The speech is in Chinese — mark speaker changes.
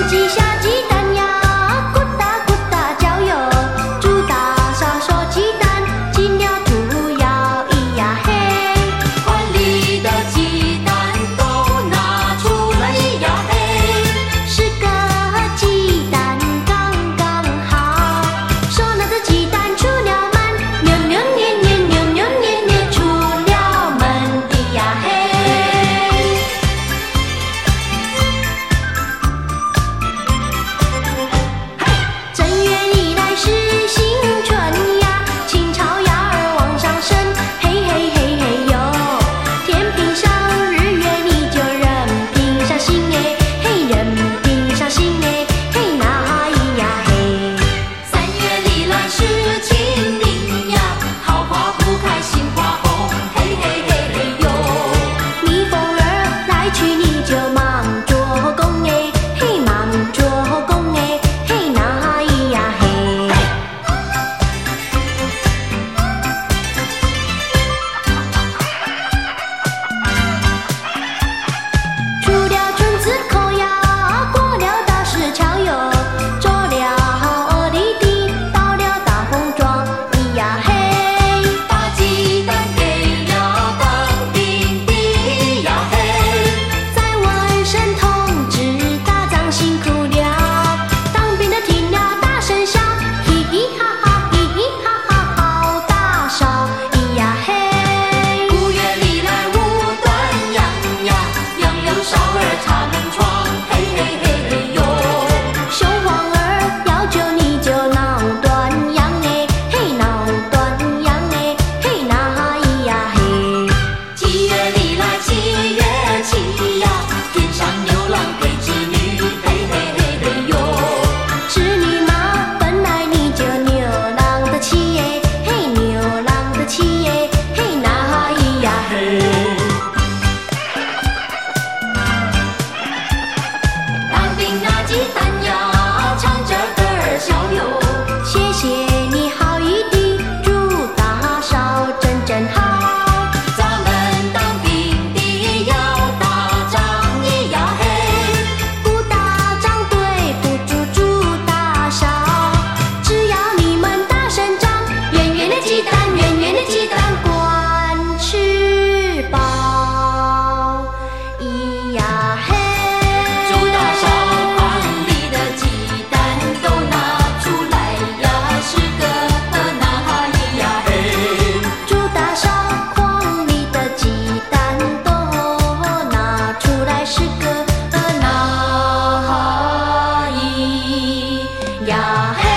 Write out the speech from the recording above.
Speaker 1: 鸡下鸡蛋呀，咕哒咕哒叫哟。猪大嫂说鸡蛋，金鸟兔摇咿呀嘿。
Speaker 2: 碗里的鸡蛋都拿出来咿呀嘿。
Speaker 1: 十个鸡蛋刚刚好，手拿着鸡蛋出了门，扭扭捏捏扭扭捏捏出了门咿呀嘿。正月里来是新春呀，青草芽儿往上升，嘿嘿嘿嘿哟。天平上日月你就人平上心哎，嘿人平上心哎，嘿那咿呀嘿。
Speaker 2: 3月里来是清明呀，桃花铺开心花红，嘿嘿嘿嘿哟。
Speaker 1: 蜜蜂儿来去你就忙着工哎，嘿忙着工哎，嘿那咿呀嘿。出了村子口呀，过了大石桥哟，走了二里地，到了大红庄咿呀嘿。
Speaker 2: 把鸡蛋给了当兵的咿呀嘿。
Speaker 1: 再问声同志，打仗辛苦了，当兵的听了大声笑，嘻嘻哈哈，嘻嘻哈哈，好大笑咿呀嘿。
Speaker 2: 5月里来无端阳呀，杨柳梢儿插门窗，嘿嘿嘿嘿哟。
Speaker 1: 雄黄儿要救你就闹断阳哎，嘿闹断阳哎，嘿那咿呀嘿。
Speaker 2: 7月里来7月7呀，天上牛郎配织女，嘿嘿嘿嘿哟。
Speaker 1: 织女嘛，本来你就牛郎的妻耶，嘿牛郎的妻耶，嘿那咿呀嘿。
Speaker 2: 当兵拿鸡蛋呀，唱着歌儿笑哟。
Speaker 1: 谢谢你好意的祝大嫂真真好，
Speaker 2: 咱们当兵的要打仗咿呀嘿。
Speaker 1: 不打仗对不住祝大嫂，只要你们大声唱，圆圆的鸡蛋，圆圆的鸡蛋管吃饱，咿呀嘿。
Speaker 2: 朱大嫂筐里的鸡蛋都拿出来呀，是个那咿呀嘿。
Speaker 1: 朱大嫂筐里的鸡蛋都拿出来，是个那咿呀嘿。